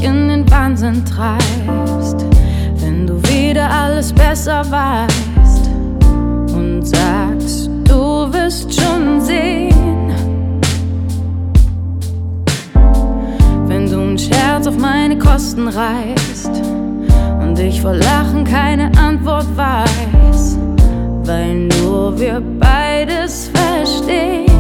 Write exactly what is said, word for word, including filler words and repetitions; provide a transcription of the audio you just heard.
in den Wahnsinn treibst, wenn du wieder alles besser weißt und sagst, du wirst schon sehen. Wenn du einen Scherz auf meine Kosten reißt und ich vor Lachen keine Antwort weiß, weil nur wir beides verstehen.